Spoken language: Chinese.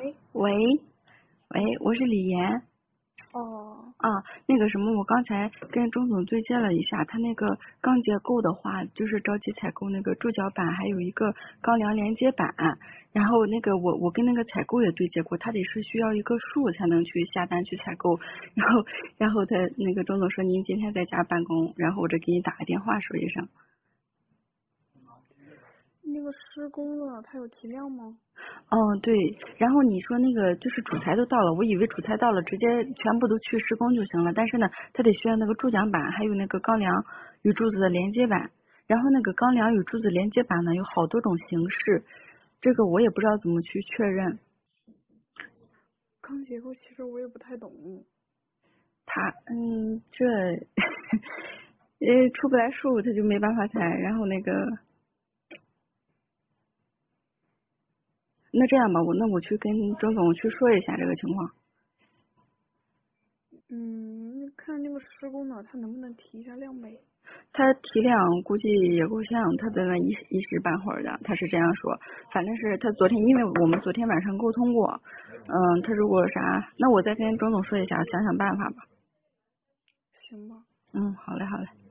喂，喂，我是李岩。 哦， 啊，那个什么，我刚才跟钟总对接了一下，他那个钢结构的话，就是着急采购那个柱脚板，还有一个钢梁连接板。然后那个我跟那个采购也对接过，他得是需要一个数才能去下单去采购。然后他那个钟总说您今天在家办公，然后我这给你打个电话说一声。 那个施工了，它有提量吗？ 对，然后你说那个就是主材都到了，我以为主材到了直接全部都去施工就行了，但是呢，他得需要那个柱脚板，还有那个钢梁与柱子的连接板，然后那个钢梁与柱子连接板呢有好多种形式，这个我也不知道怎么去确认。 钢结构其实我也不太懂。 这出不来数，他就没办法裁，然后那个。那这样吧，我去跟钟总去说一下这个情况。 看那个施工的，他能不能提一下量呗？ 他提量估计也够呛，他在那一时半会儿的，他是这样说。反正是他昨天，因为我们昨天晚上沟通过，他如果啥，那我再跟钟总说一下，想想办法吧。 行吧。 好嘞好嘞。